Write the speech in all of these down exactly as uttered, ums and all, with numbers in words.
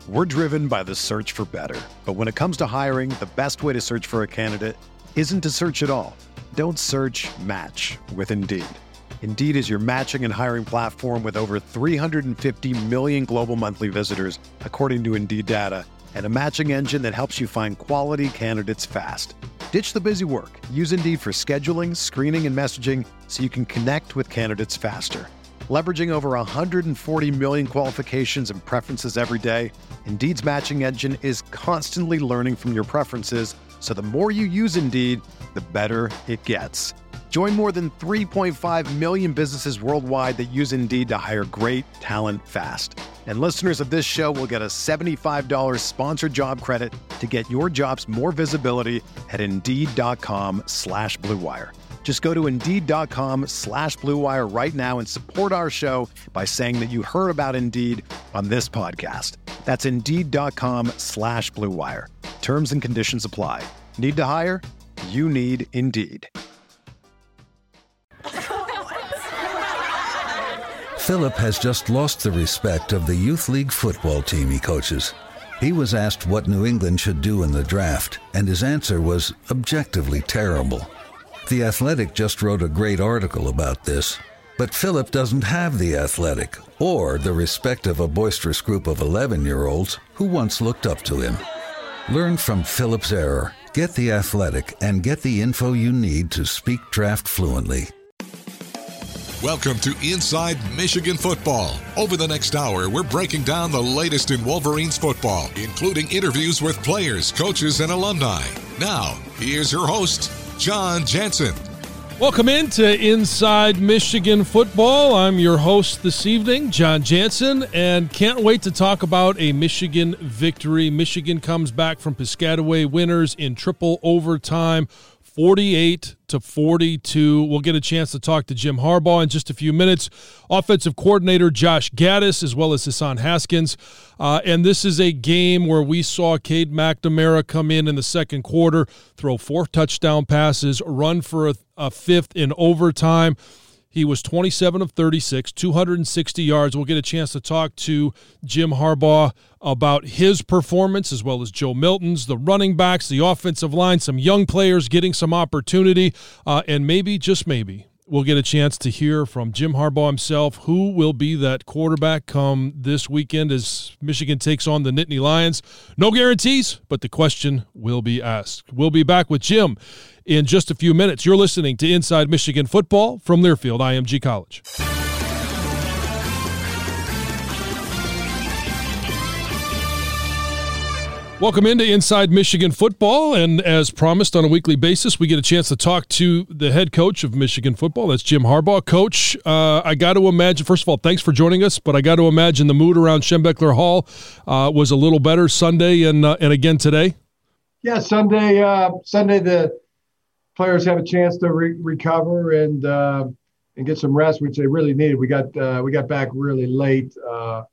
We're driven by the search for better. But when it comes to hiring, the best way to search for a candidate isn't to search at all. Don't search, match with Indeed. Indeed is your matching and hiring platform with over three hundred fifty million global monthly visitors, according to Indeed data, and a matching engine that helps you find quality candidates fast. Ditch the busy work. Use Indeed for scheduling, screening, and messaging so you can connect with candidates faster. Leveraging over one hundred forty million qualifications and preferences every day, Indeed's matching engine is constantly learning from your preferences, so the more you use Indeed, the better it gets. Join more than three point five million businesses worldwide that use Indeed to hire great talent fast. And listeners of this show will get a seventy-five dollars sponsored job credit to get your jobs more visibility at Indeed.com slash Blue Wire. Just go to Indeed.com slash Blue Wire right now and support our show by saying that you heard about Indeed on this podcast. That's Indeed.com slash Blue Wire. Terms and conditions apply. Need to hire? You need Indeed. Philip has just lost the respect of the youth league football team he coaches. He was asked what New England should do in the draft, and his answer was objectively terrible. The Athletic just wrote a great article about this, but Philip doesn't have The Athletic or the respect of a boisterous group of eleven-year-olds who once looked up to him. Learn from Philip's error, get The Athletic, and get the info you need to speak draft fluently. Welcome to Inside Michigan Football. Over the next hour, we're breaking down the latest in Wolverines football, including interviews with players, coaches, and alumni. Now, here's your host, John Jansen. Welcome into Inside Michigan Football. I'm your host this evening, John Jansen, and can't wait to talk about a Michigan victory. Michigan comes back from Piscataway winners in triple overtime, forty-eight to forty-two. We'll get a chance to talk to Jim Harbaugh in just a few minutes. Offensive coordinator Josh Gattis, as well as Hassan Haskins. Uh, and this is a game where we saw Cade McNamara come in in the second quarter, throw four touchdown passes, run for a, a fifth in overtime. He was twenty-seven of thirty-six, two hundred sixty yards. We'll get a chance to talk to Jim Harbaugh about his performance, as well as Joe Milton's, the running backs, the offensive line, some young players getting some opportunity, uh, and maybe, just maybe, we'll get a chance to hear from Jim Harbaugh himself, who will be that quarterback come this weekend as Michigan takes on the Nittany Lions. No guarantees, but the question will be asked. We'll be back with Jim in just a few minutes. You're listening to Inside Michigan Football from Learfield I M G College. Welcome into Inside Michigan Football, and as promised on a weekly basis, we get a chance to talk to the head coach of Michigan football. That's Jim Harbaugh. Coach, uh, I got to imagine, first of all, thanks for joining us, but I got to imagine the mood around Schembechler Hall uh, was a little better Sunday and uh, and again today? Yeah, Sunday, uh, Sunday the players have a chance to re- recover and uh, and get some rest, which they really needed. We got uh, we got back really late uh,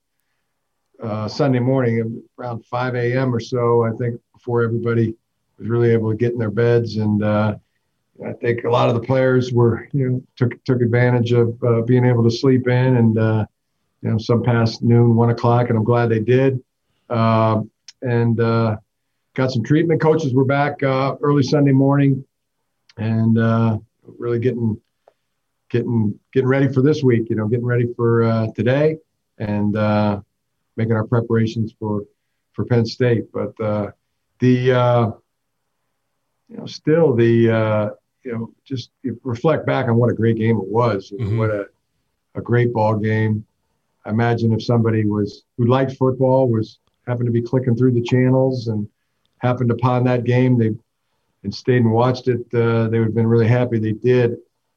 uh, Sunday morning, around five a.m. or so, I think, before everybody was really able to get in their beds. And uh, I think a lot of the players were, you know, took took advantage of uh, being able to sleep in, and uh, you know, some past noon, one o'clock, and I'm glad they did. Uh, and uh, got some treatment. Coaches were back uh, early Sunday morning, and uh, really getting getting getting ready for this week. You know, getting ready for uh, today, and uh, making our preparations for for Penn State. But uh, the uh, you know, still the uh, you know, just reflect back on what a great game it was. Mm-hmm. What a a great ball game. I imagine if somebody was who liked football was happened to be clicking through the channels and happened upon that game, they and stayed and watched it, uh, they would have been really happy they did.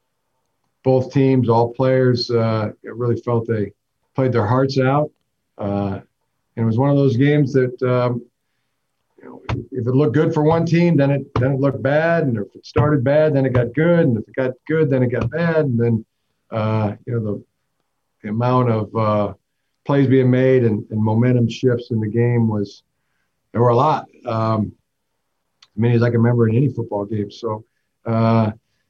Both teams, all players, uh, really felt they played their hearts out. Uh, and it was one of those games that, um, you know, if it looked good for one team, then it then it looked bad. And if it started bad, then it got good. And if it got good, then it got bad. And then, uh, you know, the, the amount of uh, plays being made and, and momentum shifts in the game was, there were a lot. Um, as many as I can remember in any football game. So uh,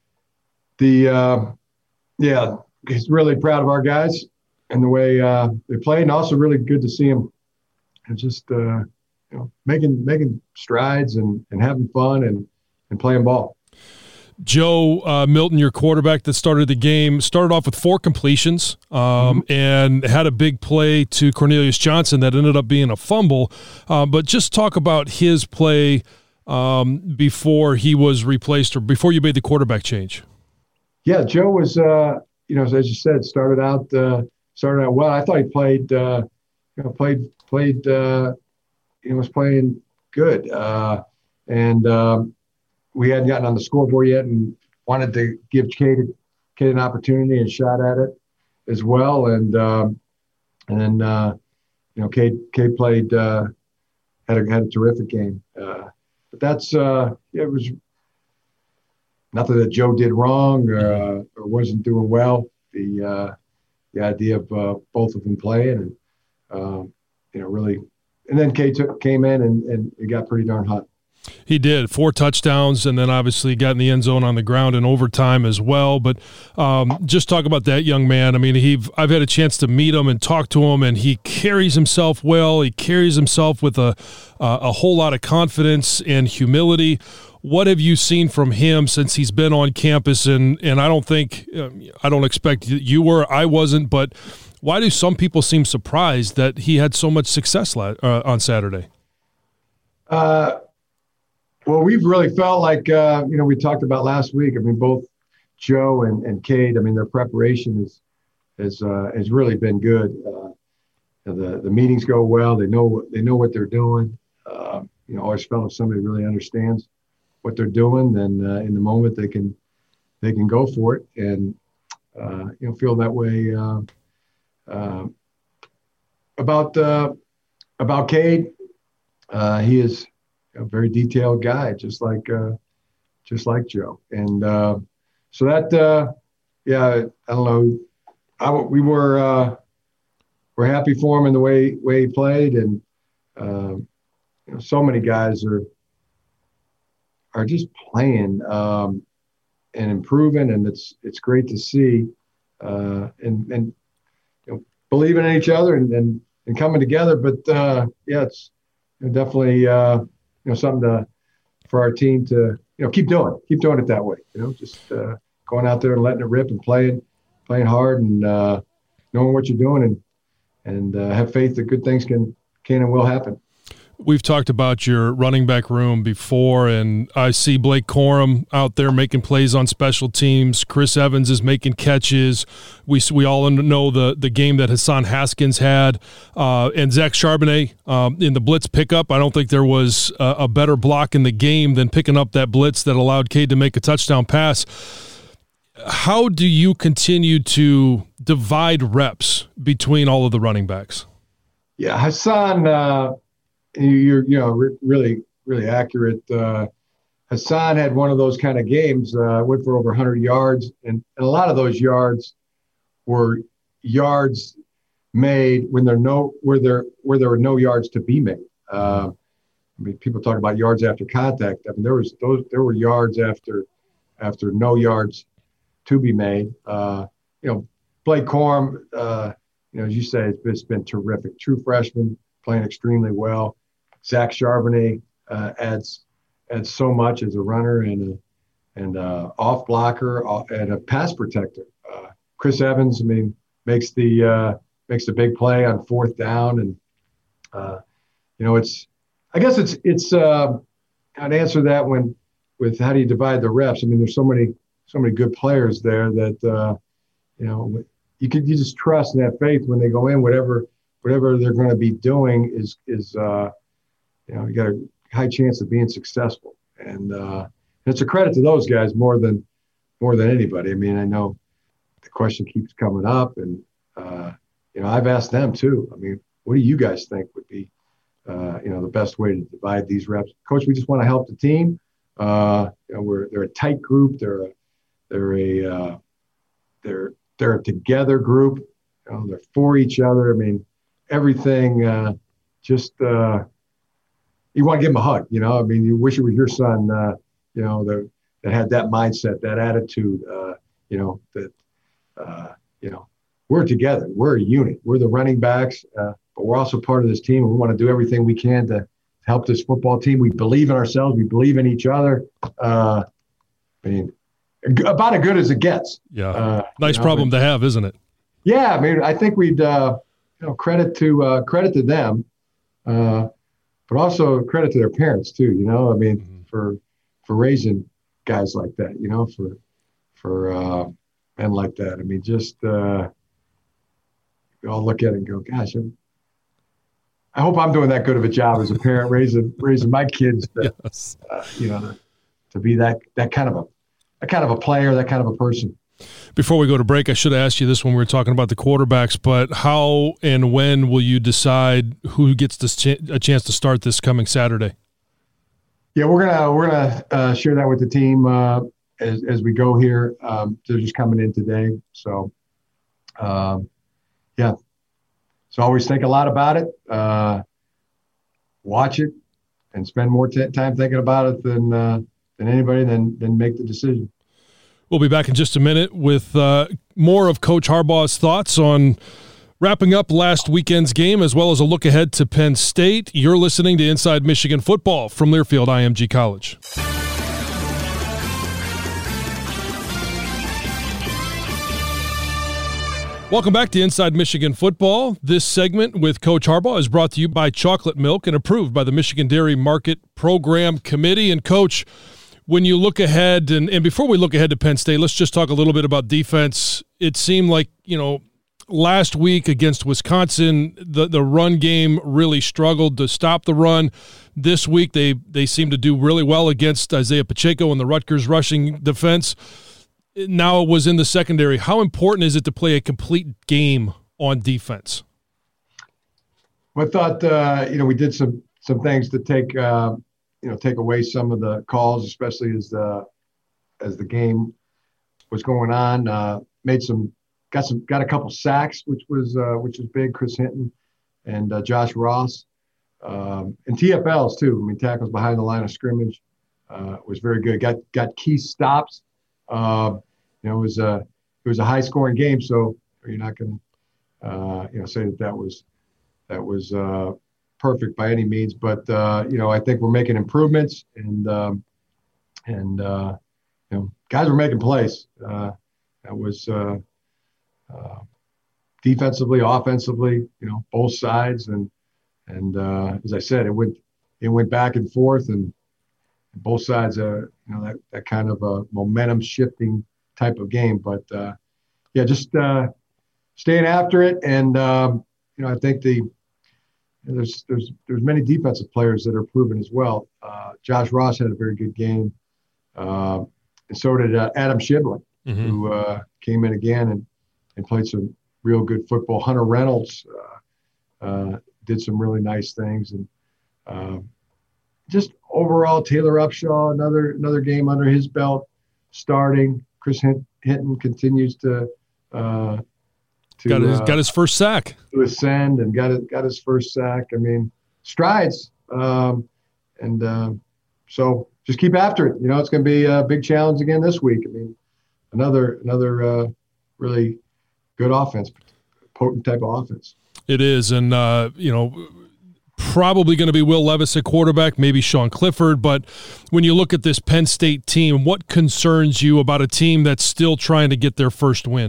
the, uh, yeah, he's really proud of our guys and the way uh, they played, and also really good to see them and just uh, you know making making strides and, and having fun and, and playing ball. Joe uh, Milton, your quarterback that started the game, started off with four completions um, mm-hmm. and had a big play to Cornelius Johnson that ended up being a fumble. Uh, but just talk about his play um, before he was replaced or before you made the quarterback change. Yeah, Joe was, uh, you know, as you said, started out uh, started out well. I thought he played, uh, you know, played played. Uh, he was playing good, uh, and. Um, We hadn't gotten on the scoreboard yet and wanted to give Cade, Cade an opportunity and shot at it as well. And um, and then, uh, you know, Cade, Cade played, uh, had, a, had a terrific game. Uh, but that's, uh, yeah, it was nothing that Joe did wrong or, uh, or wasn't doing well. The uh, the idea of uh, both of them playing and, um, you know, really – and then Cade took, came in and, and it got pretty darn hot. He did four touchdowns, and then obviously got in the end zone on the ground in overtime as well. But um, just talk about that young man. I mean, he I've had a chance to meet him and talk to him, and he carries himself well. He carries himself with a uh, a whole lot of confidence and humility. What have you seen from him since he's been on campus? And and I don't think uh, I don't expect you were, I wasn't, but why do some people seem surprised that he had so much success la- uh, on Saturday? Uh. Well, we've really felt like, uh, you know, we talked about last week. I mean, both Joe and, and Cade, I mean, their preparation is, is, uh, has really been good. Uh, the, the meetings go well. They know, they know what they're doing. Uh, you know, always felt if somebody really understands what they're doing, then uh, in the moment they can, they can go for it and, uh, you know, feel that way uh, uh, about, uh, about Cade. Uh, he is, a very detailed guy, just like uh, just like Joe, and uh, so that uh, yeah, I don't know. I, we were uh, we're happy for him in the way way he played, and uh, you know, so many guys are are just playing um, and improving, and it's it's great to see, uh, and and you know, believing in each other and and, and coming together. But uh, yeah, it's you know, definitely. Uh, You know, something to, for our team to, you know, keep doing, keep doing it that way. You know, just uh, going out there and letting it rip and playing, playing hard and uh, knowing what you're doing and and uh, have faith that good things can can and will happen. We've talked about your running back room before, and I see Blake Corum out there making plays on special teams. Chris Evans is making catches. We we all know the, the game that Hassan Haskins had. Uh, and Zach Charbonnet um, in the blitz pickup, I don't think there was a, a better block in the game than picking up that blitz that allowed Cade to make a touchdown pass. How do you continue to divide reps between all of the running backs? Yeah, Hassan uh... You're, you know, re- really, really accurate. Uh, Hassan had one of those kind of games, uh, went for over one hundred yards, and, and a lot of those yards were yards made when there no where there where there were no yards to be made. Uh, I mean, people talk about yards after contact. I mean, there was those there were yards after after no yards to be made. Uh, you know, Blake Corum, uh, you know, as you say, it's been, it's been terrific. True freshman, playing extremely well. Zach Charbonnet uh, adds adds so much as a runner and a and a off blocker and a pass protector. Uh, Chris Evans, I mean, makes the uh, makes the big play on fourth down, and uh, you know, it's I guess it's it's uh, I'd answer that when with how do you divide the reps? I mean, there's so many so many good players there that uh, you know you could you just trust and have faith when they go in, whatever whatever they're going to be doing is is. Uh, You know, you got a high chance of being successful, and uh, it's a credit to those guys more than more than anybody. I mean, I know the question keeps coming up, and uh, you know, I've asked them too. I mean, what do you guys think would be, uh, you know, the best way to divide these reps? Coach, we just want to help the team. Uh, you know, we're they're a tight group. They're a they're a uh, they're they're a together group. You know, they're for each other. I mean, everything uh, just. Uh, You want to give him a hug, you know. I mean, you wish it was your son, uh, you know, that that had that mindset, that attitude, uh, you know, that uh, you know, we're together. We're a unit. We're the running backs, uh, but we're also part of this team, and we want to do everything we can to help this football team. We believe in ourselves. We believe in each other. Uh, I mean, about as good as it gets. Yeah, uh, nice you know, problem but, to have, isn't it? Yeah, I mean, I think we'd uh, you know credit to uh, credit to them, uh, but also credit to their parents too. You know, I mean, mm-hmm. for for raising guys like that. You know, for for uh, men like that. I mean, just uh, we all look at it and go, "Gosh, I'm, I hope I'm doing that good of a job as a parent raising raising my kids. To, yes. uh, you know, to, to be that that kind of a that kind of a player, that kind of a person." Before we go to break, I should have asked you this when we were talking about the quarterbacks, but how and when will you decide who gets this ch- a chance to start this coming Saturday? Yeah, we're gonna we're gonna uh, share that with the team uh, as as we go here. Um, they're just coming in today, so um, yeah. So always think a lot about it, uh, watch it, and spend more t- time thinking about it than uh, than anybody. Then then make the decision. We'll be back in just a minute with uh, more of Coach Harbaugh's thoughts on wrapping up last weekend's game, as well as a look ahead to Penn State. You're listening to Inside Michigan Football from Learfield I M G College. Welcome back to Inside Michigan Football. This segment with Coach Harbaugh is brought to you by Chocolate Milk and approved by the Michigan Dairy Market Program Committee. And Coach, when you look ahead, and, and before we look ahead to Penn State, let's just talk a little bit about defense. It seemed like, you know, last week against Wisconsin, the, the run game really struggled to stop the run. This week, they, they seem to do really well against Isaiah Pacheco and the Rutgers rushing defense. Now it was in the secondary. How important is it to play a complete game on defense? Well, I thought, uh, you know, we did some some things to take uh, – you know, take away some of the calls, especially as the as the game was going on. Uh, made some, got some, got a couple sacks, which was uh, which was big. Chris Hinton and uh, Josh Ross, um, and T F Ls too. I mean, tackles behind the line of scrimmage uh, was very good. Got got key stops. Uh, you know, it was a it was a high scoring game, so you're not going to uh, you know say that that was that was. Uh, perfect by any means, but uh, you know, I think we're making improvements, and um, and uh, you know, guys were making plays. Uh, that was uh, uh, defensively, offensively, you know, both sides, and and uh, as I said, it went it went back and forth, and both sides, uh, you know, that that kind of a momentum shifting type of game. But uh, yeah, just uh, staying after it, and um, you know, I think the There's there's there's many defensive players that are proven as well. Uh, Josh Ross had a very good game, uh, and so did uh, Adam Shibling, mm-hmm. who uh, came in again and, and played some real good football. Hunter Reynolds uh, uh, did some really nice things, and uh, just overall, Taylor Upshaw, another another game under his belt, starting. Chris Hinton continues to. Uh, To, got his uh, got his first sack. To ascend and got it, got his first sack. I mean, strides. Um, and um, so just keep after it. You know, it's going to be a big challenge again this week. I mean, another another uh, really good offense, potent type of offense. It is, and uh, you know, probably going to be Will Levis at quarterback, maybe Sean Clifford. But when you look at this Penn State team, what concerns you about a team that's still trying to get their first win?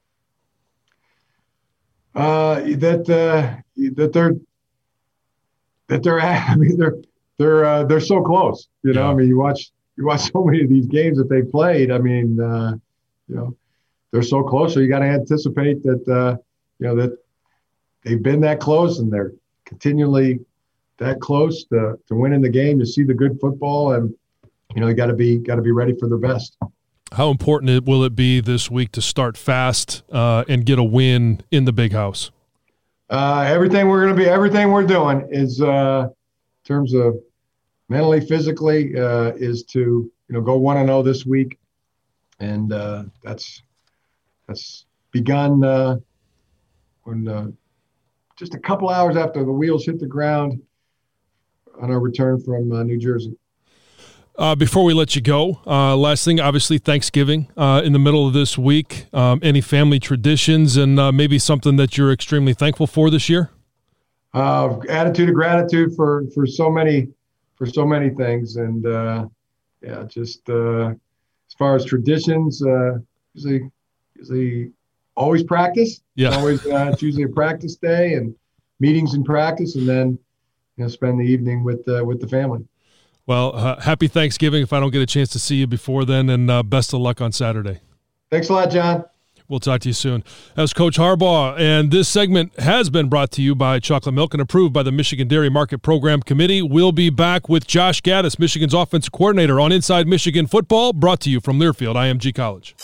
Uh, that uh, that they're that they're I mean they're they're uh, they're so close. You know, yeah. I mean you watch you watch so many of these games that they played. I mean, uh, you know, they're so close. So you got to anticipate that uh, you know that they've been that close and they're continually that close to, to winning the game. You see the good football, and you know you got to be got to be ready for their best. How important will it be this week to start fast uh, and get a win in the Big House? Uh, everything we're going to be, everything we're doing is, uh, in terms of mentally, physically, uh, is to you know go one and zero this week, and uh, that's that's begun uh, when uh, just a couple hours after the wheels hit the ground on our return from uh, New Jersey. Uh, before we let you go, uh, last thing, obviously Thanksgiving uh, in the middle of this week. Um, any family traditions and uh, maybe something that you're extremely thankful for this year? Uh, attitude of gratitude for, for so many for so many things, and uh, yeah, just uh, as far as traditions, uh, usually usually always practice. Yeah, it's always uh, it's usually a practice day and meetings in practice, and then you know spend the evening with uh, with the family. Well, uh, happy Thanksgiving if I don't get a chance to see you before then, and uh, best of luck on Saturday. Thanks a lot, John. We'll talk to you soon. As Coach Harbaugh, and this segment has been brought to you by Chocolate Milk and approved by the Michigan Dairy Market Program Committee. We'll be back with Josh Gaddis, Michigan's offensive coordinator, on Inside Michigan Football, brought to you from Learfield I M G College.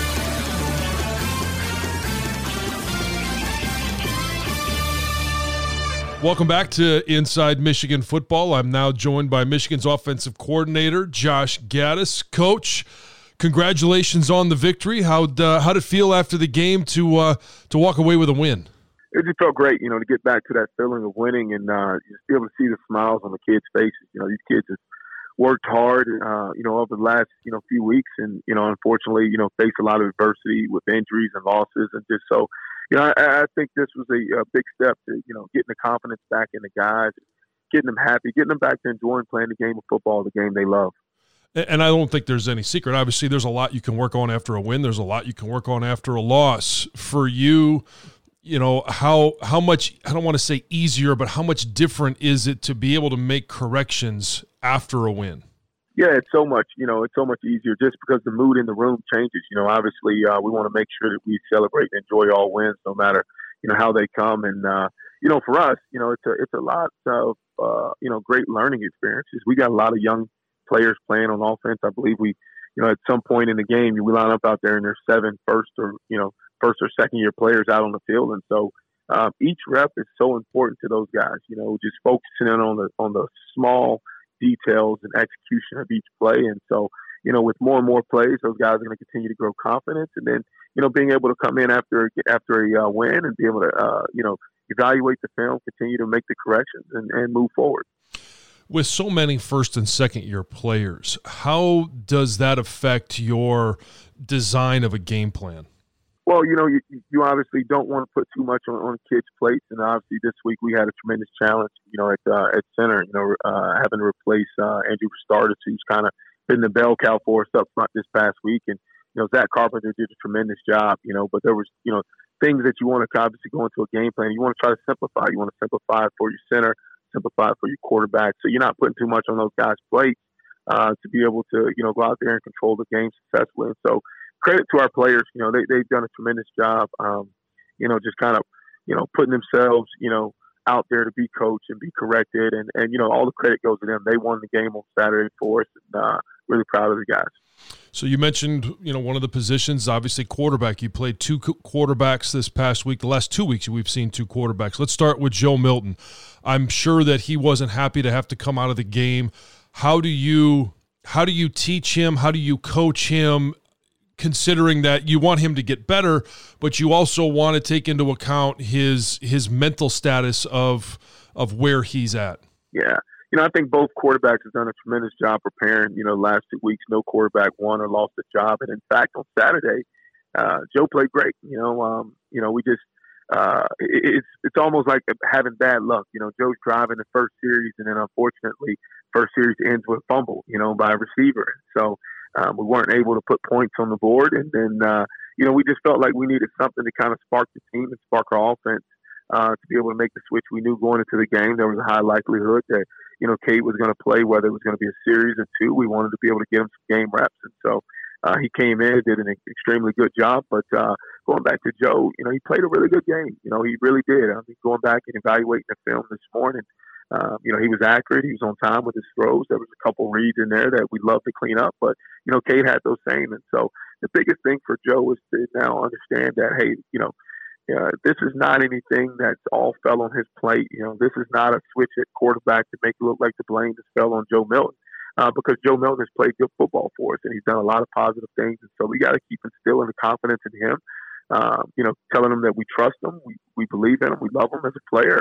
Welcome back to Inside Michigan Football. I'm now joined by Michigan's offensive coordinator, Josh Gaddis. Coach, congratulations on the victory. How'd, uh, how'd it feel after the game to uh, to walk away with a win? It just felt great, you know, to get back to that feeling of winning and uh, just be able to see the smiles on the kids' faces. You know, these kids have worked hard, uh, you know, over the last, you know, few weeks and, you know, unfortunately, you know, faced a lot of adversity with injuries and losses. And just so, you know, I, I think this was a, a big step to, you know, getting the confidence back in the guys, getting them happy, getting them back to enjoying playing the game of football, the game they love. And I don't think there's any secret. Obviously, there's a lot you can work on after a win. There's a lot you can work on after a loss. For you, you know, how how much, I don't want to say easier, but how much different is it to be able to make corrections after a win? Yeah, it's so much, you know, it's so much easier just because the mood in the room changes. You know, obviously uh, we want to make sure that we celebrate and enjoy all wins no matter, you know, how they come. And, uh, you know, for us, you know, it's a, it's a lot of, uh, you know, great learning experiences. We got a lot of young players playing on offense. I believe we, you know, at some point in the game, we line up out there and there's seven first or, you know, first or second year players out on the field. And so um, each rep is so important to those guys, you know, just focusing in on the, on the small details and execution of each play. And so, you know, with more and more plays, those guys are going to continue to grow confidence. And then, you know, being able to come in after, after a uh, win and be able to, uh, you know, evaluate the film, continue to make the corrections and, and move forward. With so many first and second year players, how does that affect your design of a game plan? Well, you know, you, you obviously don't want to put too much on, on kids' plates, and obviously this week we had a tremendous challenge, you know, at uh, at center, you know, uh, having to replace uh, Andrew Stardust, who's kind of been the bell cow for us up front this past week, and you know, Zach Carpenter did a tremendous job, you know, but there was, you know, things that you want to obviously go into a game plan. You want to try to simplify. You want to simplify for your center, simplify for your quarterback, so you're not putting too much on those guys' plates uh, to be able to, you know, go out there and control the game successfully. And so, credit to our players, you know, they, they've done a tremendous job, um, you know, just kind of, you know, putting themselves, you know, out there to be coached and be corrected. And, and, you know, all the credit goes to them. They won the game on Saturday for us, and uh, really proud of the guys. So you mentioned, you know, one of the positions, obviously quarterback. You played two quarterbacks this past week. The last two weeks we've seen two quarterbacks. Let's start with Joe Milton. I'm sure that he wasn't happy to have to come out of the game. How do you, how do you teach him? How do you coach him? Considering that you want him to get better, but you also want to take into account his his mental status of of where he's at. Yeah. You know, I think both quarterbacks have done a tremendous job preparing. You know, last two weeks, no quarterback won or lost a job. And in fact, on Saturday, uh, Joe played great. You know, um, you know, we just uh, it, it's it's almost like having bad luck. You know, Joe's driving the first series, and then unfortunately, first series ends with a fumble. You know, by a receiver. So. Um, we weren't able to put points on the board, and then uh, you know, we just felt like we needed something to kind of spark the team and spark our offense uh, to be able to make the switch. We knew going into the game there was a high likelihood that, you know, Cade was going to play, whether it was going to be a series or two. We wanted to be able to get him some game reps, and so uh, he came in, did an extremely good job. But uh, going back to Joe, you know, he played a really good game. You know, he really did. I mean, going back and evaluating the film this morning. Um, you know, he was accurate. He was on time with his throws. There was a couple reads in there that we'd love to clean up, but, you know, Cade had those same. And so the biggest thing for Joe is to now understand that, hey, you know, uh, this is not anything that's all fell on his plate. You know, this is not a switch at quarterback to make it look like the blame just fell on Joe Milton, uh, because Joe Milton has played good football for us, and he's done a lot of positive things. And so we got to keep instilling the confidence in him, um, you know, telling him that we trust him, we, we believe in him, we love him as a player.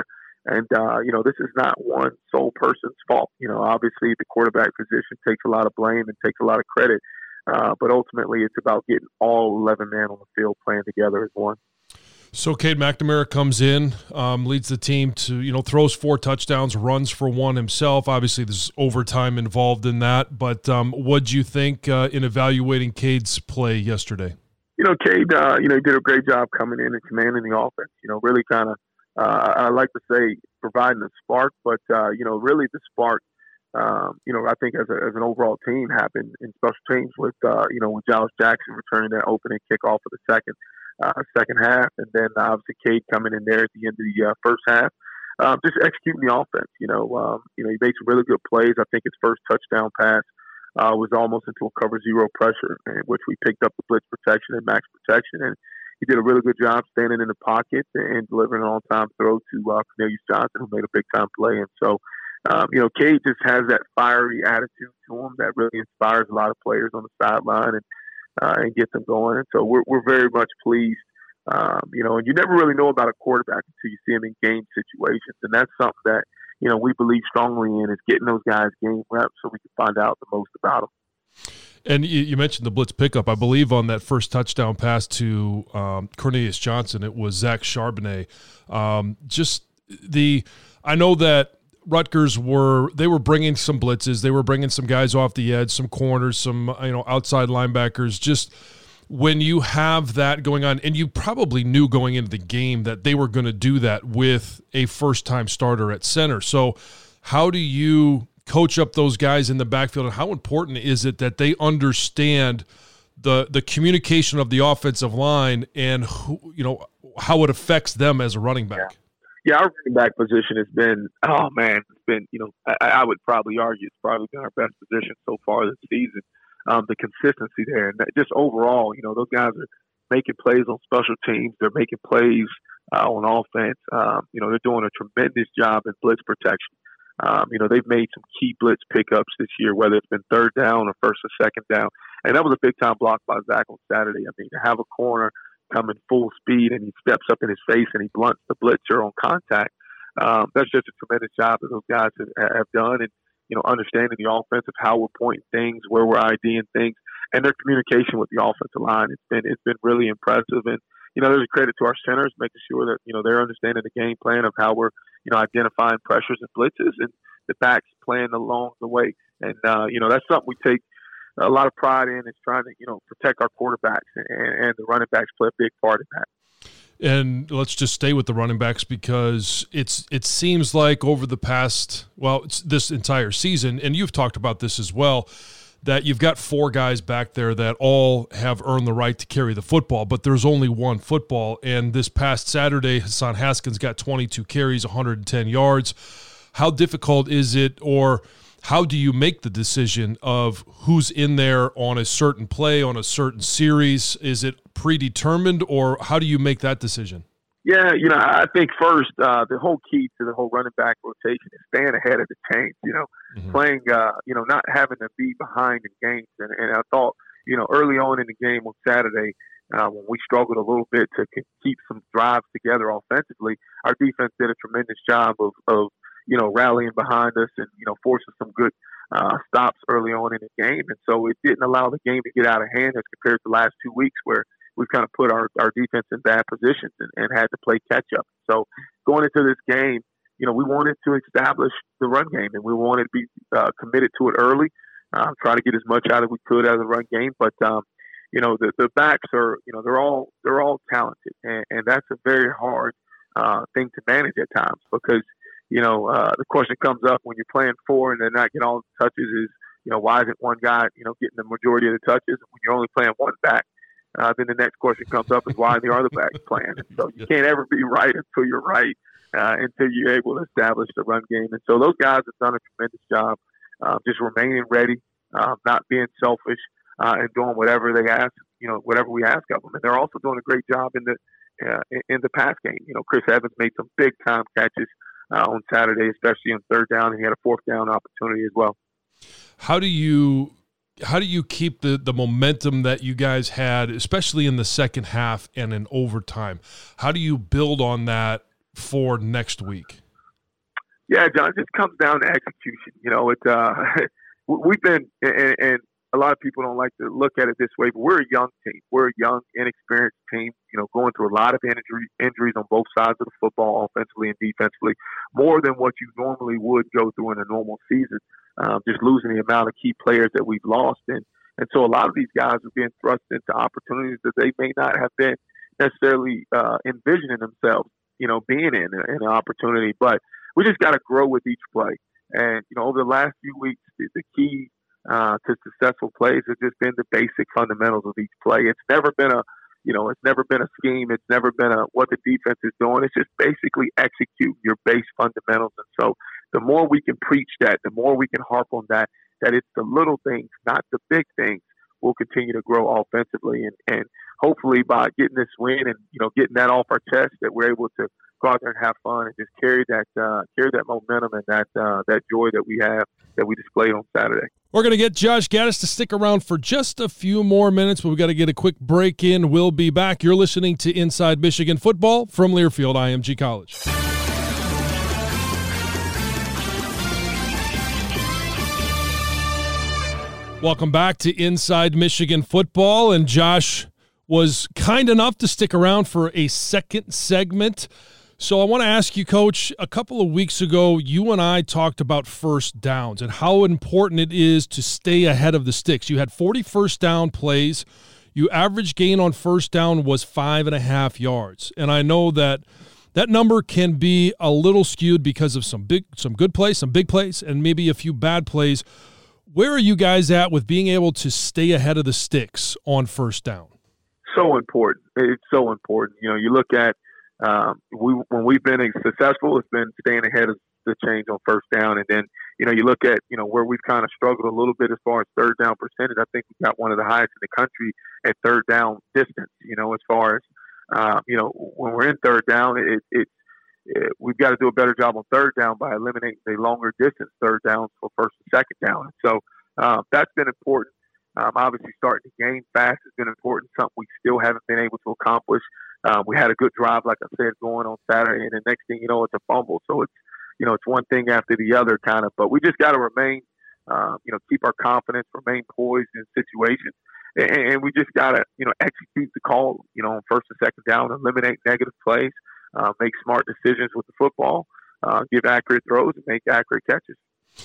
And, uh, you know, this is not one sole person's fault. You know, obviously the quarterback position takes a lot of blame and takes a lot of credit. Uh, but ultimately it's about getting all eleven men on the field playing together as one. So Cade McNamara comes in, um, leads the team to, you know, throws four touchdowns, runs for one himself. Obviously there's overtime involved in that. But um, what do you think uh, in evaluating Cade's play yesterday? You know, Cade, uh, you know, he did a great job coming in and commanding the offense. You know, really kind of, uh, I like to say, providing a spark, but, uh, you know, really the spark, um, you know, I think as, a, as an overall team happened in special teams with, uh, you know, with Dallas Jackson returning that opening kickoff for the second, uh, second half, and then obviously Cade coming in there at the end of the uh, first half, um, just executing the offense. You know, um, you know, he made some really good plays. I think his first touchdown pass Uh, was almost into a cover zero pressure, in which we picked up the blitz protection and max protection. And he did a really good job standing in the pocket and delivering an on-time throw to uh, Cornelius Johnson, who made a big-time play. And so, um, you know, Cade just has that fiery attitude to him that really inspires a lot of players on the sideline and uh, and gets them going. And so we're, we're very much pleased. Um, you know, and you never really know about a quarterback until you see him in game situations. And that's something that, you know, we believe strongly in, is getting those guys game reps so we can find out the most about them. And you, you mentioned the blitz pickup. I believe on that first touchdown pass to um, Cornelius Johnson, it was Zach Charbonnet. Um, just the, I know that Rutgers were, they were bringing some blitzes. They were bringing some guys off the edge, some corners, some, you know, outside linebackers. Just when you have that going on, and you probably knew going into the game that they were going to do that with a first-time starter at center. So how do you coach up those guys in the backfield, and how important is it that they understand the the communication of the offensive line and who, you know, how it affects them as a running back? Yeah. Yeah, our running back position has been, oh man, it's been, you know, I, I would probably argue it's probably been our best position so far this season. Um, the consistency there, and just overall, you know, those guys are making plays on special teams. They're making plays uh, on offense. Um, you know, they're doing a tremendous job in blitz protection. Um, you know, they've made some key blitz pickups this year, whether it's been third down or first or second down. And that was a big time block by Zach on Saturday. I mean, to have a corner coming full speed and he steps up in his face and he blunts the blitzer on contact. Um, that's just a tremendous job that those guys have, have done. And, you know, understanding the offense of how we're pointing things, where we're IDing things, and their communication with the offensive line. It's been, it's been really impressive. And, you know, there's a credit to our centers, making sure that, you know, they're understanding the game plan of how we're, you know, identifying pressures and blitzes, and the backs playing along the way. And, uh, you know, that's something we take a lot of pride in, is trying to, you know, protect our quarterbacks, and, and the running backs play a big part in that. And let's just stay with the running backs, because it's it seems like over the past, well, it's this entire season, and you've talked about this as well, that you've got four guys back there that all have earned the right to carry the football, but there's only one football. And this past Saturday, Hassan Haskins got twenty-two carries, one hundred ten yards. How difficult is it, or how do you make the decision of who's in there on a certain play, on a certain series? Is it predetermined, or how do you make that decision? Yeah, you know, I think first, uh, the whole key to the whole running back rotation is staying ahead of the chains, you know, mm-hmm. playing, uh, you know, not having to be behind in games. And, and I thought, you know, early on in the game on Saturday, uh, when we struggled a little bit to keep some drives together offensively, our defense did a tremendous job of, of you know, rallying behind us and, you know, forcing some good uh, stops early on in the game. And so it didn't allow the game to get out of hand as compared to the last two weeks where we've kind of put our, our defense in bad positions and, and had to play catch up. So going into this game, you know, we wanted to establish the run game, and we wanted to be uh, committed to it early, uh, try to get as much out of we could out of the run game. But, um, you know, the, the backs are, you know, they're all, they're all talented, and, and that's a very hard uh, thing to manage at times, because, you know, uh, the question comes up when you're playing four and they're not getting all the touches is, you know, why isn't one guy, you know, getting the majority of the touches when you're only playing one back? Uh, then the next question comes up is why the other back's playing. And so you can't ever be right until you're right, uh, until you're able to establish the run game. And so those guys have done a tremendous job, uh, just remaining ready, uh, not being selfish, uh, and doing whatever they ask, you know, whatever we ask of them. And they're also doing a great job in the uh, in the pass game. You know, Chris Evans made some big time catches uh, on Saturday, especially on third down. And he had a fourth down opportunity as well. How do you? How do you keep the, the momentum that you guys had, especially in the second half and in overtime? How do you build on that for next week? Yeah, John, it just comes down to execution. You know, it, uh, we've been, and, and a lot of people don't like to look at it this way, but we're a young team. We're a young, inexperienced team, you know, going through a lot of injury, injuries on both sides of the football, offensively and defensively, more than what you normally would go through in a normal season, um, just losing the amount of key players that we've lost. And, and so a lot of these guys are being thrust into opportunities that they may not have been necessarily uh, envisioning themselves, you know, being in, in an opportunity. But we just got to grow with each play. And, you know, over the last few weeks, the, the key uh, to successful plays has just been the basic fundamentals of each play. It's never been a, you know, it's never been a scheme. It's never been a what the defense is doing. It's just basically execute your base fundamentals. And so the more we can preach that, the more we can harp on that, that it's the little things, not the big things, we'll continue to grow offensively. And, and hopefully by getting this win and, you know, getting that off our chest, that we're able to go out there and have fun and just carry that uh, carry that momentum and that uh, that joy that we have that we displayed on Saturday. We're going to get Josh Gattis to stick around for just a few more minutes, but we've got to get a quick break in. We'll be back. You're listening to Inside Michigan Football from Learfield I M G College. Welcome back to Inside Michigan Football, and Josh was kind enough to stick around for a second segment. So I want to ask you, Coach, a couple of weeks ago, you and I talked about first downs and how important it is to stay ahead of the sticks. You had forty first down plays. Your average gain on first down was five and a half yards. And I know that that number can be a little skewed because of some big, some good plays, some big plays, and maybe a few bad plays. Where are you guys at with being able to stay ahead of the sticks on first down? So important. It's so important. You know, you look at um, we when we've been successful, it's been staying ahead of the change on first down. And then, you know, you look at, you know, where we've kind of struggled a little bit as far as third down percentage. I think we've got one of the highest in the country at third down distance, you know, as far as, uh, you know, when we're in third down, it, it, it, we've got to do a better job on third down by eliminating the longer distance third downs for first and second down. So uh, that's been important. Um, obviously, starting the game fast has been important, something we still haven't been able to accomplish. Um, we had a good drive, like I said, going on Saturday, and the next thing you know, it's a fumble. So it's, you know, it's one thing after the other kind of, but we just got to remain, uh, you know, keep our confidence, remain poised in situations. And, and we just got to, you know, execute the call, you know, on first and second down, eliminate negative plays, uh, make smart decisions with the football, uh, give accurate throws, and make accurate catches.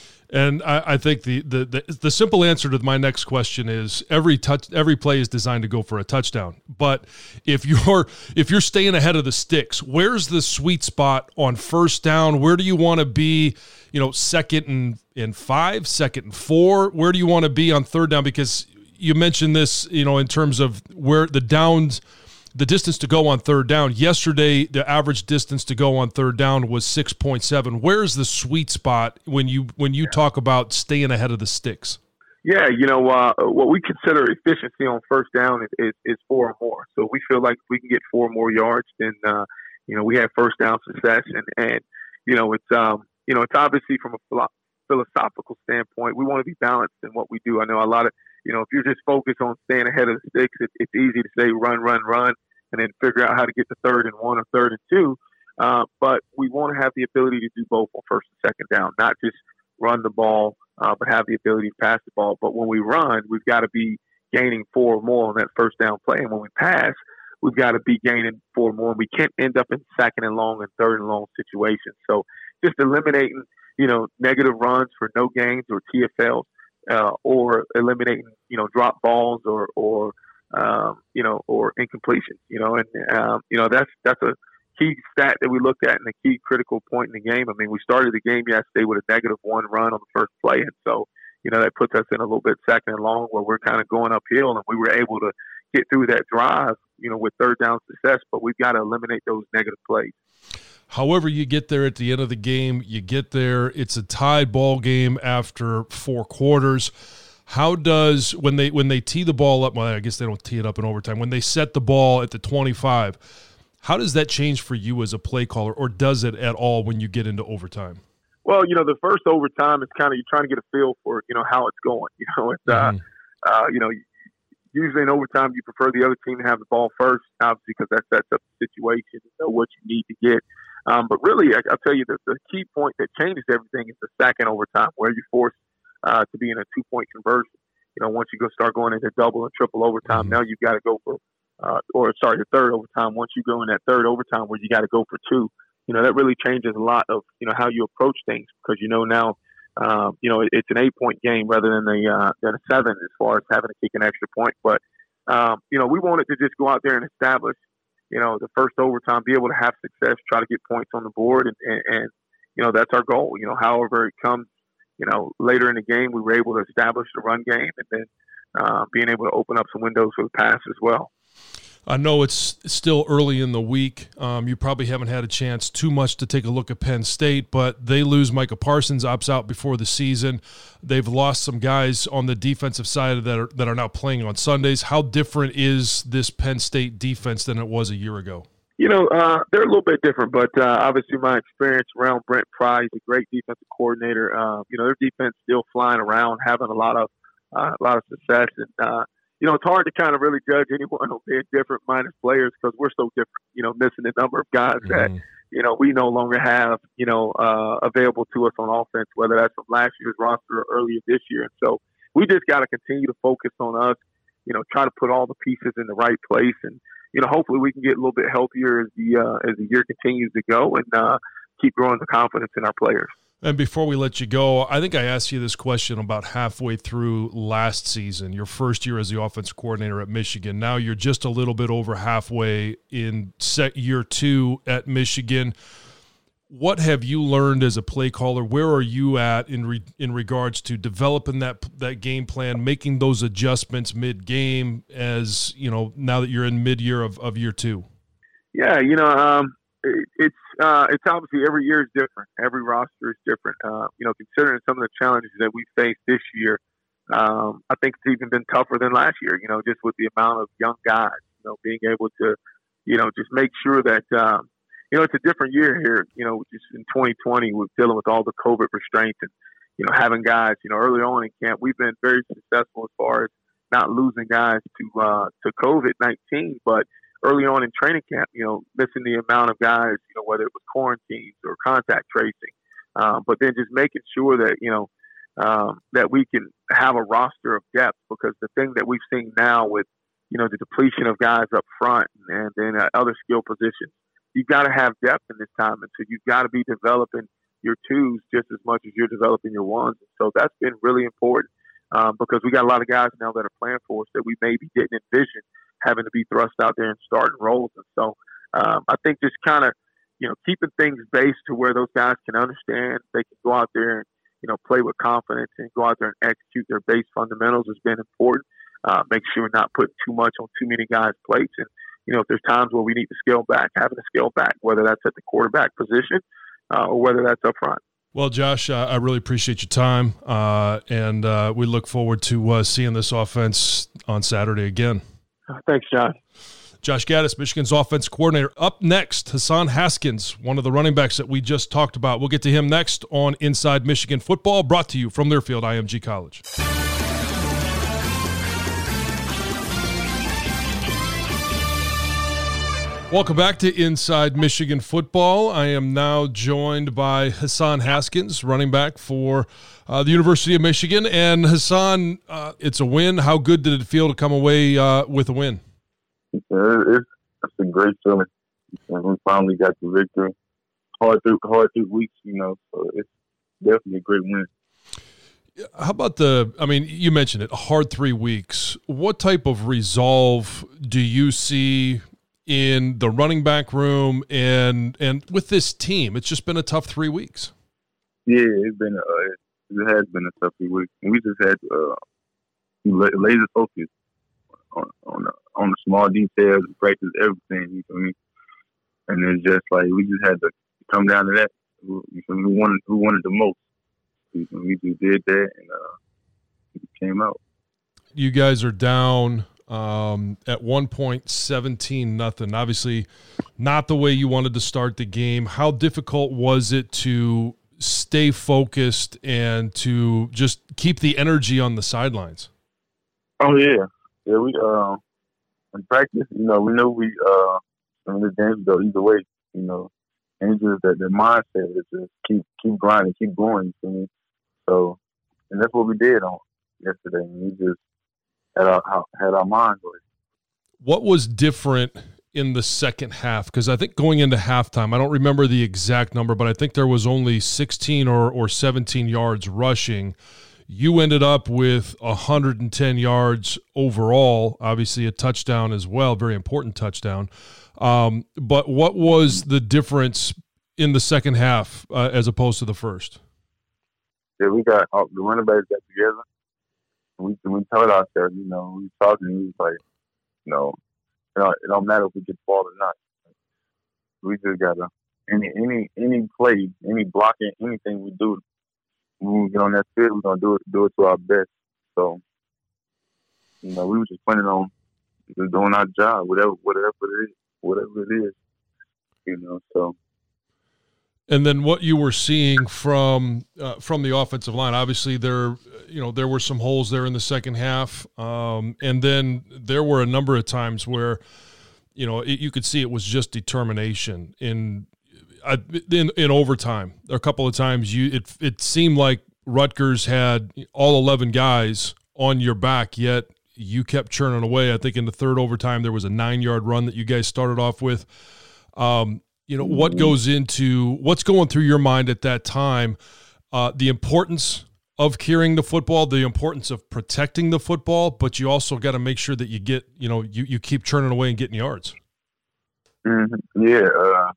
And I, I think the, the, the, the simple answer to my next question is every touch, every play is designed to go for a touchdown. But if you're if you're staying ahead of the sticks, where's the sweet spot on first down? Where do you want to be? You know, second and, and five, second and four. Where do you want to be on third down? Because you mentioned this, you know, in terms of where the downs. The distance to go on third down. Yesterday, the average distance to go on third down was six point seven. Where's the sweet spot when you when you talk about staying ahead of the sticks? Yeah, you know, uh, what we consider efficiency on first down is, is, is four or more. So we feel like if we can get four or more yards, then, uh, you know, we have first down success. And, and you know, it's, um, you know, it's obviously from a philosophical standpoint, we want to be balanced in what we do. I know a lot of, you know, if you're just focused on staying ahead of the sticks, it, it's easy to say run, run, run, and then figure out how to get to third and one or third and two. Uh, but we want to have the ability to do both on first and second down, not just run the ball, uh, but have the ability to pass the ball. But when we run, we've got to be gaining four or more on that first down play. And when we pass, we've got to be gaining four or more. We can't end up in second and long and third and long situations. So just eliminating, you know, negative runs for no gains or T F Ls. Uh, or eliminating, you know, drop balls or, or um, you know, or incompletions, you know, and, um, you know, that's that's a key stat that we look at and a key critical point in the game. I mean, we started the game yesterday with a negative one run on the first play. And so, you know, that puts us in a little bit second and long where we're kind of going uphill, and we were able to get through that drive, you know, with third down success, but we've got to eliminate those negative plays. However you get there at the end of the game, you get there. It's a tied ball game after four quarters. How does when they when they tee the ball up? Well, I guess they don't tee it up in overtime. When they set the ball at the twenty-five, how does that change for you as a play caller, or does it at all when you get into overtime? Well, you know, the first overtime is kind of you're trying to get a feel for, you know, how it's going. You know, it's mm-hmm. uh, uh, you know, usually in overtime you prefer the other team to have the ball first, obviously, because that sets up the situation, you know, what you need to get. Um, but really, I, I'll tell you, the, the key point that changes everything is the second overtime, where you're forced uh, to be in a two-point conversion. You know, once you go start going into double and triple overtime, mm-hmm. now you've got to go for, uh, or sorry, the third overtime. Once you go in that third overtime where you got to go for two, you know, that really changes a lot of, you know, how you approach things, because, you know, now, um, you know, it's an eight-point game rather than a, uh, than a seven as far as having to kick an extra point. But, um, you know, we wanted to just go out there and establish, you know, the first overtime, be able to have success, try to get points on the board. And, and, and, you know, that's our goal. You know, however it comes, you know, later in the game, we were able to establish the run game and then uh, being able to open up some windows for the pass as well. I know it's still early in the week. Um, you probably haven't had a chance too much to take a look at Penn State, but they lose Micah Parsons, opts out before the season. They've lost some guys on the defensive side that are, that are now playing on Sundays. How different is this Penn State defense than it was a year ago? You know, uh, they're a little bit different, but uh, obviously my experience around Brent Pry, he's a great defensive coordinator. Uh, you know, their defense still flying around, having a lot of uh, a lot of success, and uh, you know, it's hard to kind of really judge anyone on being different minus players because we're so different. You know, missing a number of guys mm-hmm. that you know we no longer have you know uh, available to us on offense, whether that's from last year's roster or earlier this year. And so we just got to continue to focus on us. You know, try to put all the pieces in the right place and. You know, hopefully we can get a little bit healthier as the uh, as the year continues to go and uh, keep growing the confidence in our players. And before we let you go, I think I asked you this question about halfway through last season, your first year as the offensive coordinator at Michigan. Now you're just a little bit over halfway in set year two at Michigan. What have you learned as a play caller? Where are you at in re, in regards to developing that that game plan, making those adjustments mid-game as, you know, now that you're in mid-year of, of year two? Yeah, you know, um, it, it's uh, it's obviously every year is different. Every roster is different. Uh, you know, considering some of the challenges that we faced this year, um, I think it's even been tougher than last year, you know, just with the amount of young guys, you know, being able to, you know, just make sure that um, – you know, it's a different year here, you know, just in twenty twenty, we're dealing with all the COVID restraints and, you know, having guys, you know, early on in camp, we've been very successful as far as not losing guys to, uh, to COVID nineteen, but early on in training camp, you know, missing the amount of guys, you know, whether it was quarantines or contact tracing, um, but then just making sure that, you know, um, that we can have a roster of depth, because the thing that we've seen now with, you know, the depletion of guys up front and then uh, other skill positions, you've got to have depth in this time. And so you've got to be developing your twos just as much as you're developing your ones. And so that's been really important um, because we got a lot of guys now that are playing for us that we maybe didn't envision having to be thrust out there and starting roles. And so um, I think just kind of, you know, keeping things based to where those guys can understand, they can go out there and, you know, play with confidence and go out there and execute their base fundamentals has been important. Uh, make sure we're not putting too much on too many guys' plates. And, you know, if there's times where we need to scale back, having to scale back, whether that's at the quarterback position uh, or whether that's up front. Well, Josh, uh, I really appreciate your time, uh, and uh, we look forward to uh, seeing this offense on Saturday again. Thanks, John. Josh Gattis, Michigan's offense coordinator. Up next, Hassan Haskins, one of the running backs that we just talked about. We'll get to him next on Inside Michigan Football, brought to you from Learfield I M G College. Welcome back to Inside Michigan Football. I am now joined by Hassan Haskins, running back for uh, the University of Michigan. And Hassan, uh, it's a win. How good did it feel to come away uh, with a win? It's, it's a great feeling. We finally got the victory. Hard through, hard through weeks, you know, so it's definitely a great win. How about the, I mean, you mentioned it, hard three weeks. What type of resolve do you see in the running back room and and with this team? It's just been a tough three weeks. Yeah, it's been a, it has been a tough three weeks. We just had uh, laser focus on on the, on the small details, practice everything. You feel me? And it's just like we just had to come down to that. We, we wanted we wanted the most. We, we just did that, and uh, it came out. You guys are down Um, at one point, seventeen nothing. Obviously, not the way you wanted to start the game. How difficult was it to stay focused and to just keep the energy on the sidelines? Oh yeah, yeah. We uh, in practice, you know, we know we uh, some of the games go either way. You know, and it's just that the mindset is just keep keep grinding, keep going. You feel me? So, and that's what we did on yesterday. We just had our had our minds right. What was different in the second half? Because I think going into halftime, I don't remember the exact number, but I think there was only sixteen or, or seventeen yards rushing. You ended up with one hundred ten yards overall, obviously a touchdown as well, very important touchdown. Um, but what was the difference in the second half uh, as opposed to the first? Yeah, we got uh, the running backs got together. We we told ourselves, you know, we were talking. We was like, you know, you know, it don't matter if we get the ball or not. We just gotta any any any play, any blocking, anything we do. When we get on that field, we're gonna do it do it to our best. So, you know, we were just planning on just doing our job, whatever whatever it is, whatever it is. You know, so. And then what you were seeing from uh, from the offensive line, obviously there, you know, there were some holes there in the second half, um, and then there were a number of times where, you know, it, you could see it was just determination in in in overtime. A couple of times, you it it seemed like Rutgers had all eleven guys on your back, yet you kept churning away. I think in the third overtime there was a nine yard run that you guys started off with. Um, You know, what goes into what's going through your mind at that time, uh, the importance of carrying the football, the importance of protecting the football, but you also got to make sure that you get, you know, you, you keep churning away and getting yards. Mm-hmm. Yeah. Uh,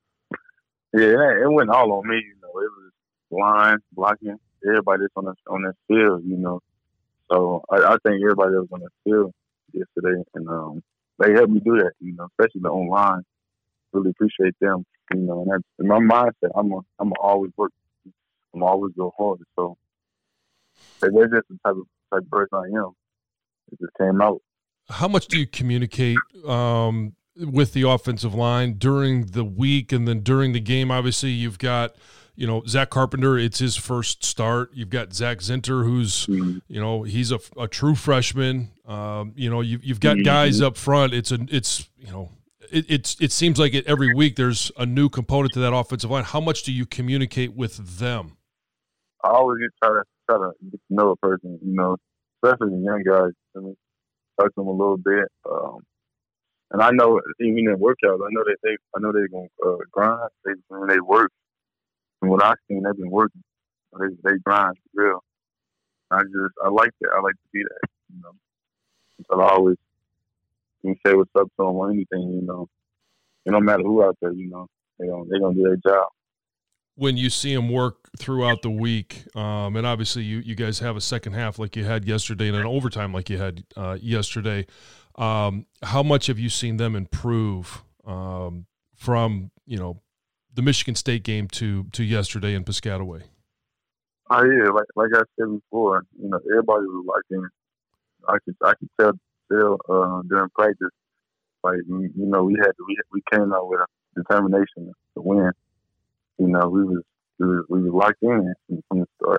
yeah, it went all on me, you know. It was line, blocking, everybody that's on the, on that field, you know. So I, I think everybody that was on the field yesterday, and um, they helped me do that, you know, especially the online. Really appreciate them, you know, and that's in my mindset. I'm a, I'm a always work. I'm always go hard. So they're just the type of type of person I am. It just came out. How much do you communicate um, with the offensive line during the week and then during the game? Obviously, you've got, you know, Zach Carpenter. It's his first start. You've got Zach Zinter, who's, mm-hmm. you know, he's a, a true freshman. Um, you know, you, you've got mm-hmm. guys up front. It's a, it's you know. It, it's it seems like it every week there's a new component to that offensive line. How much do you communicate with them? I always get try to try to get to know a person, you know, especially the young guys. I mean, touch them a little bit, um, and I know even in workouts, I know that they I know they're gonna uh, grind. They when they work, and what I've seen, they've been working. They they grind real. I just I like that. I like to see that, you know. So I always. You say what's up to them or anything, you know. It don't matter who out there, you know. They don't, they gonna do their job. When you see them work throughout the week, um, and obviously you, you guys have a second half like you had yesterday and an overtime like you had uh, yesterday, um, how much have you seen them improve um, from, you know, the Michigan State game to, to yesterday in Piscataway? Oh, yeah. Like like I said before, you know, everybody was like, in, I could I could tell Still, uh, during practice, like you know, we had to, we we came out with a determination to win. You know, we was we was, we was locked in from the start.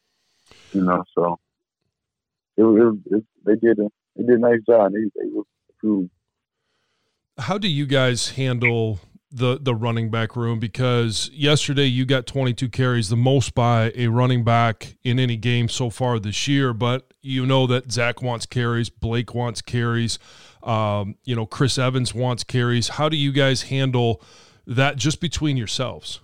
You know, so it was it, it, they did a they did a nice job. They they were improved. How do you guys handle the the running back room? Because yesterday you got twenty-two carries, the most by a running back in any game so far this year, but you know that Zach wants carries, Blake wants carries, um, you know, Chris Evans wants carries. How do you guys handle that just between yourselves?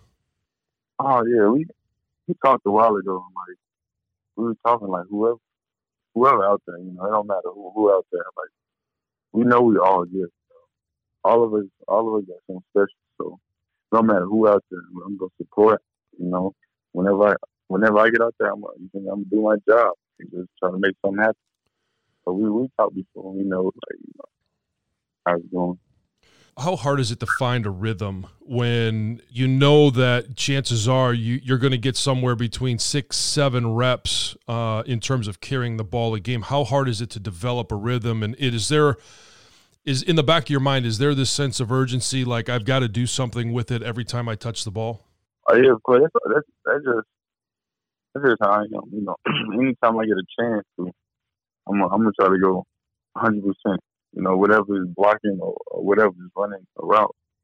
Oh, yeah, we we talked a while ago. Like, we were talking like whoever whoever out there, you know, it don't matter who, who out there. Like, we know we all good. All of us, all of us got something special. So no matter who out there, I'm gonna support. You know, whenever I, whenever I get out there, I'm, I'm gonna do my job and just try to make something happen. So we we talked before, we know, like, you know, how it's going. How hard is it to find a rhythm when you know that chances are you, you're going to get somewhere between six, seven reps uh, in terms of carrying the ball a game? How hard is it to develop a rhythm? And it, is there is in the back of your mind, is there this sense of urgency, like I've got to do something with it every time I touch the ball? Oh yeah, of course. That's, that's, that's just that's just how I am. You know, anytime I get a chance to, I'm gonna, I'm gonna try to go one hundred percent. You know, whatever is blocking or, or whatever is running a route.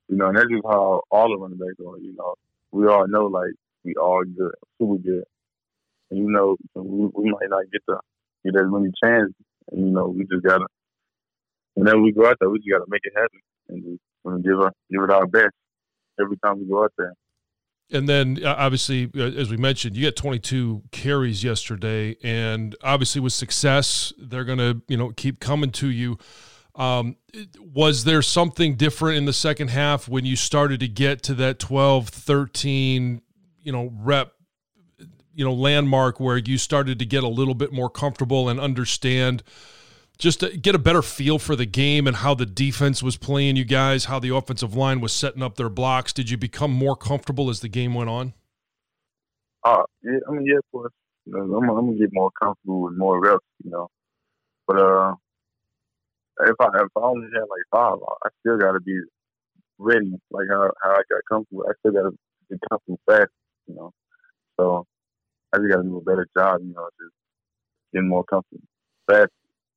You know, and that's just how all the running backs are. You know, we all know like we all good, super good, and you know we, we might not get the get as many chances. And you know, we just gotta whenever we go out there, we just gotta make it happen and just and give it give it our best every time we go out there. And then, uh, obviously, uh, as we mentioned, you got twenty-two carries yesterday, and obviously with success, they're going to, you know, keep coming to you. Um, was there something different in the second half when you started to get to that twelve, thirteen, you know, rep, you know, landmark where you started to get a little bit more comfortable and understand, just to get a better feel for the game and how the defense was playing you guys, how the offensive line was setting up their blocks? Did you become more comfortable as the game went on? Uh, yeah, I mean, yeah, of course. You know, I'm, I'm going to get more comfortable with more reps, you know. But uh, if I, if I only had like five, I still got to be ready, like how, how I got comfortable. I still got to be comfortable fast, you know. So I just got to do a better job, you know, just getting more comfortable fast.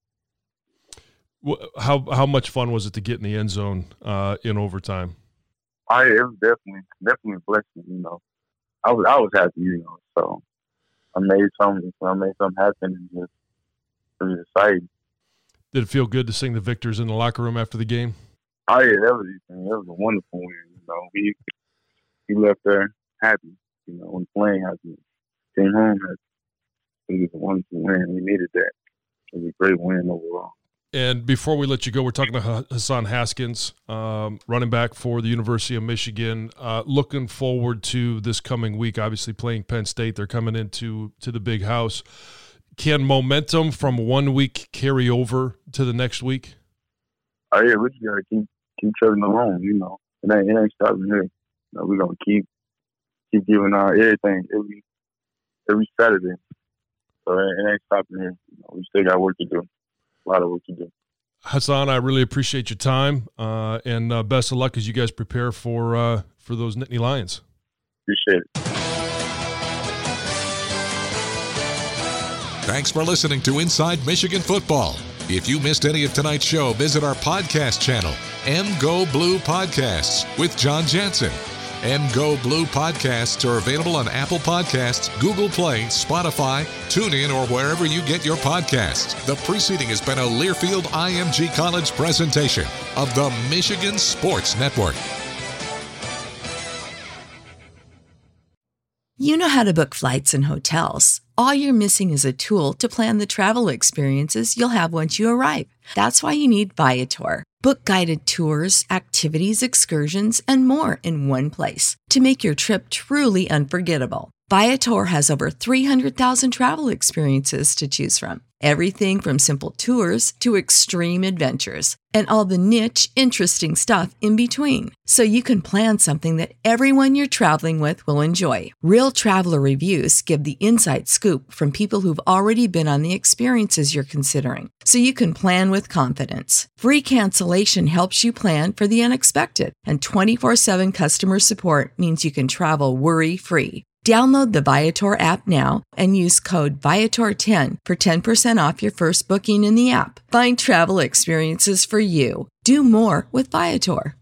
How how much fun was it to get in the end zone uh, in overtime? I it was definitely definitely a blessing. You know, I was I was happy. You know, so I made something. I made something happen, and just it was exciting. Did it feel good to sing the victors in the locker room after the game? Oh yeah, that was that was a wonderful win. You know, we we left there happy. You know, when playing happy, came home happy. It was a wonderful win. We needed that. It was a great win overall. And before we let you go, we're talking to Hassan Haskins, um, running back for the University of Michigan. Uh, looking forward to this coming week. Obviously, playing Penn State, they're coming into to the big house. Can momentum from one week carry over to the next week? Oh yeah, we just gotta keep keep chugging along. You know, it ain't it ain't stopping here. You know, we're gonna keep keep giving our everything every every Saturday. So it, it ain't stopping here. You know, we still got work to do. A lot of work to do. Hassan, I really appreciate your time, uh, and uh, best of luck as you guys prepare for uh, for those Nittany Lions. Appreciate it. Thanks for listening to Inside Michigan Football. If you missed any of tonight's show, visit our podcast channel, M Go Blue Podcasts with John Jansen. M Go Blue Podcasts are available on Apple Podcasts, Google Play, Spotify, TuneIn, or wherever you get your podcasts. The preceding has been a Learfield I M G College presentation of the Michigan Sports Network. You know how to book flights and hotels. All you're missing is a tool to plan the travel experiences you'll have once you arrive. That's why you need Viator. Book guided tours, activities, excursions, and more in one place to make your trip truly unforgettable. Viator has over three hundred thousand travel experiences to choose from. Everything from simple tours to extreme adventures and all the niche, interesting stuff in between. So you can plan something that everyone you're traveling with will enjoy. Real traveler reviews give the inside scoop from people who've already been on the experiences you're considering. So you can plan with confidence. Free cancellation helps you plan for the unexpected. And twenty-four seven customer support means you can travel worry-free. Download the Viator app now and use code Viator ten for ten percent off your first booking in the app. Find travel experiences for you. Do more with Viator.